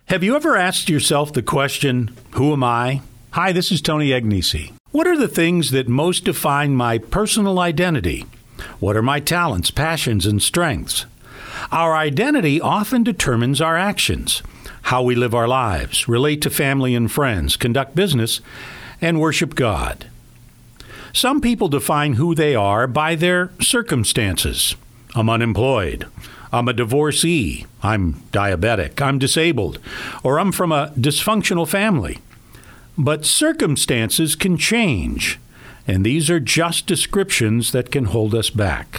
Have you ever asked yourself the question, who am I? Hi, this is Tony Agnesi. What are the things that most define my personal identity? What are my talents, passions, and strengths? Our identity often determines our actions, how we live our lives, relate to family and friends, conduct business, and worship God. Some people define who they are by their circumstances. I'm unemployed. I'm a divorcee. I'm diabetic. I'm disabled. Or I'm from a dysfunctional family. But circumstances can change, and these are just descriptions that can hold us back.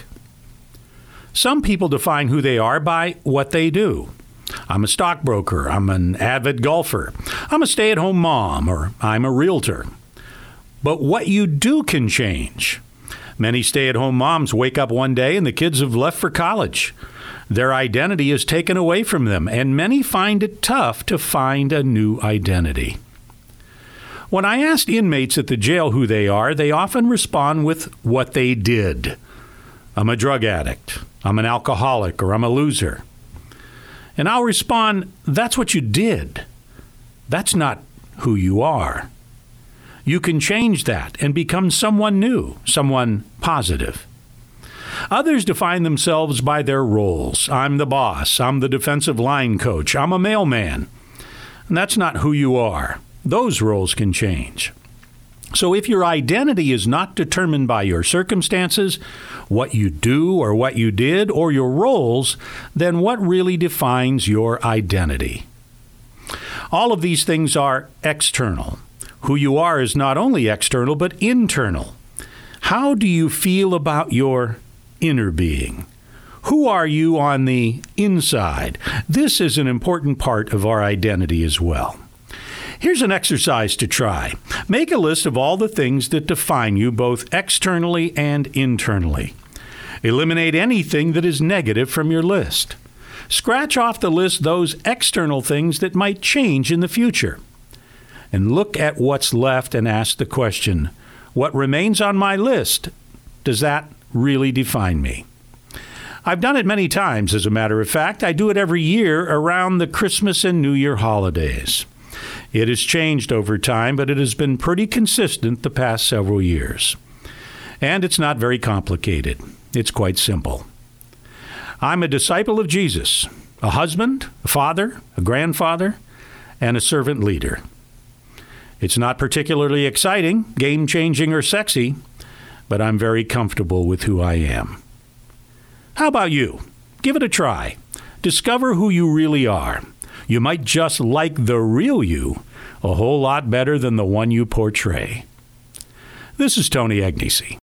Some people define who they are by what they do. I'm a stockbroker. I'm an avid golfer. I'm a stay-at-home mom, or I'm a realtor. But what you do can change. Many stay-at-home moms wake up one day and the kids have left for college. Their identity is taken away from them, and many find it tough to find a new identity. When I asked inmates at the jail who they are, they often respond with what they did. I'm a drug addict. I'm an alcoholic, or I'm a loser. And I'll respond, that's what you did. That's not who you are. You can change that and become someone new, someone positive. Others define themselves by their roles. I'm the boss. I'm the defensive line coach. I'm a mailman. And that's not who you are. Those roles can change. So if your identity is not determined by your circumstances, what you do or what you did, or your roles, then what really defines your identity? All of these things are external. Who you are is not only external, but internal. How do you feel about your inner being? Who are you on the inside? This is an important part of our identity as well. Here's an exercise to try. Make a list of all the things that define you both externally and internally. Eliminate anything that is negative from your list. Scratch off the list those external things that might change in the future. And look at what's left and ask the question, what remains on my list? Does that really define me? I've done it many times, as a matter of fact. I do it every year around the Christmas and New Year holidays. It has changed over time, but it has been pretty consistent the past several years. And it's not very complicated. It's quite simple. I'm a disciple of Jesus, a husband, a father, a grandfather, and a servant leader. It's not particularly exciting, game-changing, or sexy, but I'm very comfortable with who I am. How about you? Give it a try. Discover who you really are. You might just like the real you a whole lot better than the one you portray. This is Tony Agnesi.